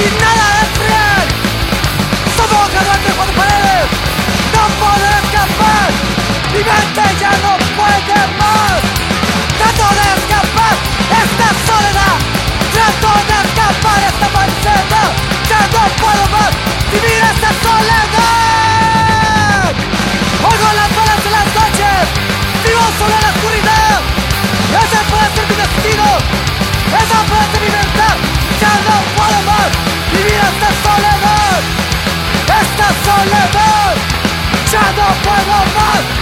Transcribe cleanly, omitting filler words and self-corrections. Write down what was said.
nada es real. Somos graduantes cuatro paredes, no puedo escapar. Mi mente ya no puede más. Trato de escapar esta soledad, trato de escapar esta falsedad. Ya no puedo más vivir esta soledad. Oigo las balas en las noches, vivo solo en la oscuridad. Ese puede ser mi destino, esa puede ser mi verdad. Ya no puedo más vivir esta soledad, esta soledad. Ya no puedo más.